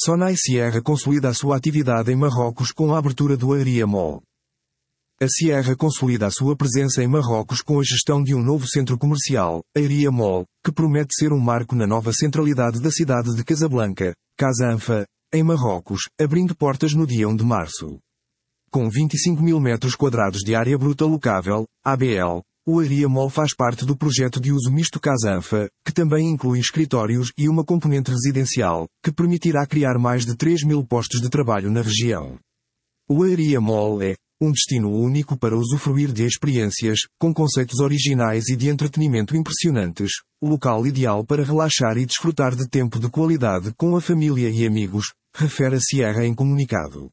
Sonai Sierra consolida a sua atividade em Marrocos com a abertura do Area Mall. A Sierra consolida a sua presença em Marrocos com a gestão de um novo centro comercial, Area Mall, que promete ser um marco na nova centralidade da cidade de Casablanca, Casa Anfa, em Marrocos, abrindo portas no dia 1 de março. Com 25 mil metros quadrados de área bruta locável, ABL, o Area Mall faz parte do projeto de uso misto Casa Anfa, que também inclui escritórios e uma componente residencial, que permitirá criar mais de 3 mil postos de trabalho na região. O Area Mall é um destino único para usufruir de experiências, com conceitos originais e de entretenimento impressionantes, o local ideal para relaxar e desfrutar de tempo de qualidade com a família e amigos, refere a Sierra em comunicado.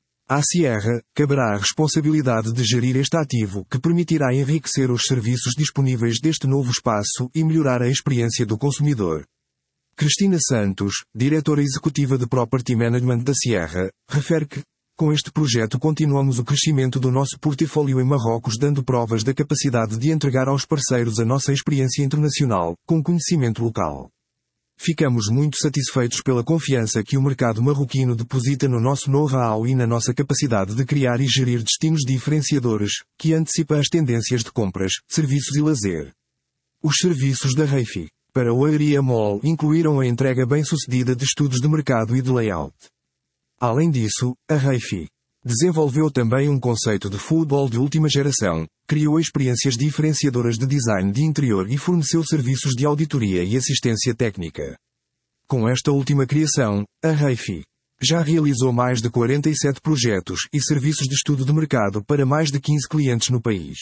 À Sierra, caberá a responsabilidade de gerir este ativo que permitirá enriquecer os serviços disponíveis deste novo espaço e melhorar a experiência do consumidor. Cristina Santos, diretora executiva de Property Management da Sierra, refere que, com este projeto continuamos o crescimento do nosso portfólio em Marrocos, dando provas da capacidade de entregar aos parceiros a nossa experiência internacional, com conhecimento local. Ficamos muito satisfeitos pela confiança que o mercado marroquino deposita no nosso know-how e na nossa capacidade de criar e gerir destinos diferenciadores, que antecipa as tendências de compras, serviços e lazer. Os serviços da Reifi, para o Area Mall, incluíram a entrega bem-sucedida de estudos de mercado e de layout. Além disso, a Reifi desenvolveu também um conceito de football de última geração, criou experiências diferenciadoras de design de interior e forneceu serviços de auditoria e assistência técnica. Com esta última criação, a Reifi já realizou mais de 47 projetos e serviços de estudo de mercado para mais de 15 clientes no país.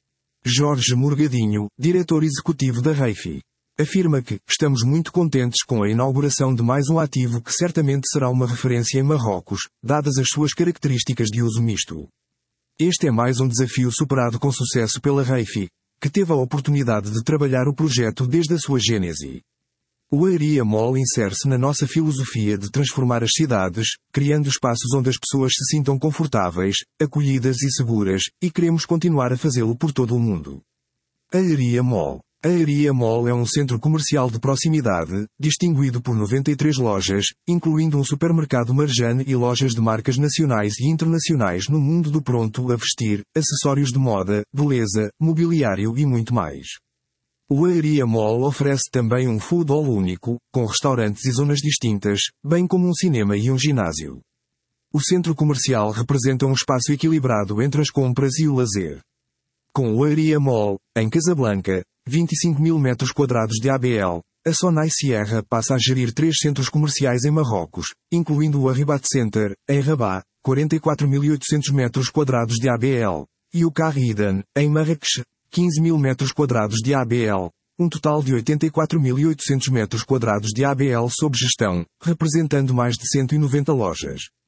Jorge Morgadinho, diretor executivo da Reifi, afirma que estamos muito contentes com a inauguração de mais um ativo que certamente será uma referência em Marrocos, dadas as suas características de uso misto. Este é mais um desafio superado com sucesso pela Reifi, que teve a oportunidade de trabalhar o projeto desde a sua gênese. O Area Mall insere-se na nossa filosofia de transformar as cidades, criando espaços onde as pessoas se sintam confortáveis, acolhidas e seguras, e queremos continuar a fazê-lo por todo o mundo. A Area Mall. A Area Mall é um centro comercial de proximidade, distinguido por 93 lojas, incluindo um supermercado Marjane e lojas de marcas nacionais e internacionais no mundo do pronto a vestir, acessórios de moda, beleza, mobiliário e muito mais. O Area Mall oferece também um food hall único, com restaurantes e zonas distintas, bem como um cinema e um ginásio. O centro comercial representa um espaço equilibrado entre as compras e o lazer. Com o Area Mall, em Casablanca, 25 mil metros quadrados de ABL, a Sonai Sierra passa a gerir 3 centros comerciais em Marrocos, incluindo o Arribat Center, em Rabat, 44.800 metros quadrados de ABL, e o Carriden, em Marrakech, 15 mil metros quadrados de ABL, um total de 84.800 metros quadrados de ABL sob gestão, representando mais de 190 lojas.